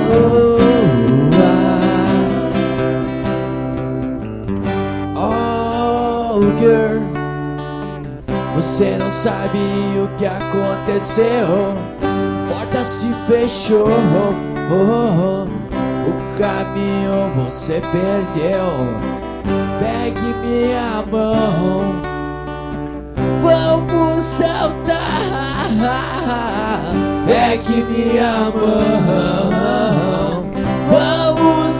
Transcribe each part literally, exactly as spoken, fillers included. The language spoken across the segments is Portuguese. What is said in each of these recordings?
Oh, girl, você não sabe o que aconteceu. Porta se fechou, oh, oh, oh. O caminho você perdeu. Pegue minha mão, vamos saltar. Pegue minha mão, vamos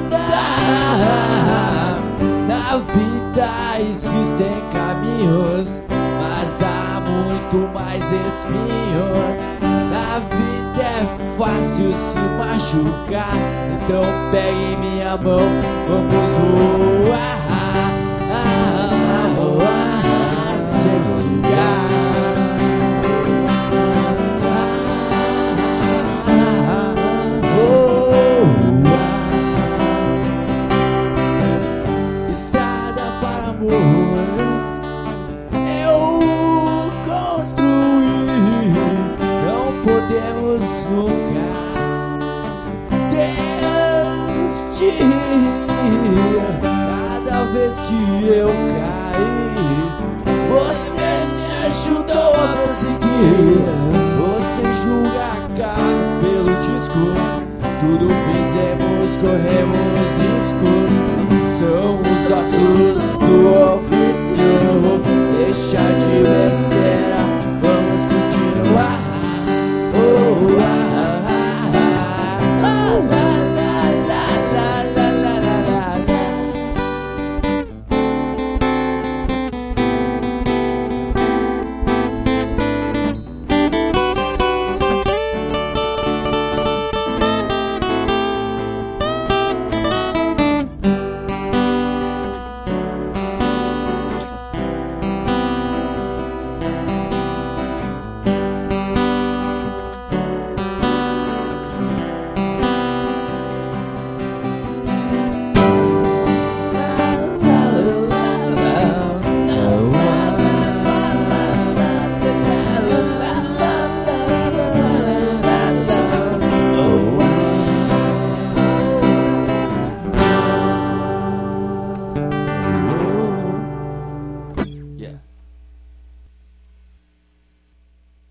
andar. Na vida existem caminhos, mas há muito mais espinhos. Na vida é fácil se machucar, então pegue minha mão, vamos voar. Segundo lugar. Podemos nunca desistir. Cada vez que eu caí, você me ajudou a prosseguir. Você julga caro pelo disco, tudo fizemos, corremos risco. São os ossos